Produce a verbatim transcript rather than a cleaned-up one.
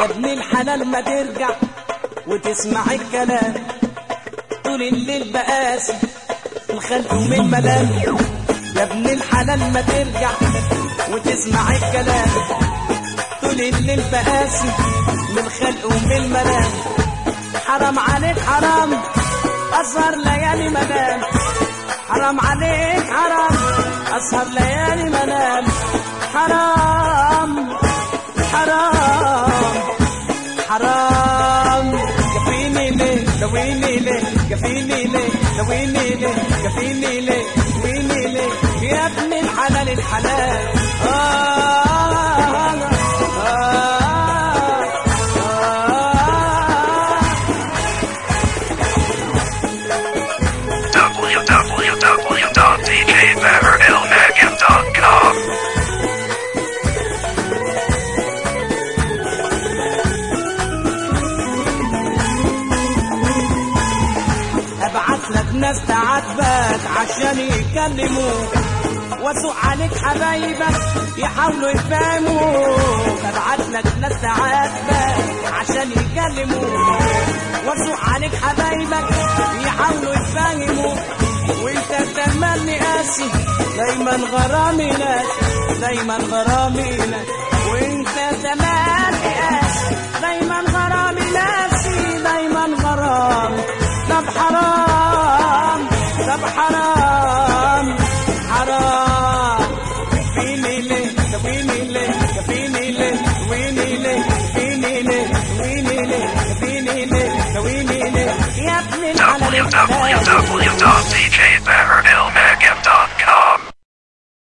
يا ابن الحلال ما ترجع وتسمع الكلام، طول الليل بقاسي الخلق ومن ملام. يا ابن الحلال ما ترجع وتسمع الكلام، طول الليل بقاسي من خلق ومن ملام. حرام عليك حرام أسهر ليالي منام، حرام عليك حرام أسهر ليالي منام. حرام حرام حرام كفيني ليه دويني ليه كفيني ليه دويني ليه كفيني ليه دويني ليه يا ابن الحلال الحلال. آه w w w dot d j better ilmagan dot com. ابعت لك ناس تعاتبك عشان يكلموك، واسوق عليك حبايبك يحاولوا يفهموك. ابعت لك ناس تعاتبك عشان يكلموك، واسوق عليك حبايبك يحاولوا يفهموك. وانت تملي قاسي دايما غرامي ناسي، دايما غرامي ناسي. وانت تملي قاسي دايما غرامي ناسي، دايما غرامي. طب حرام طب حرام حرام كفيني ليه كفيني ليه كفيني ليه كفيني ليه كفيني ليه كفيني ليه كفيني ليه كفيني ليه يا ابن الحلال w w w dot d j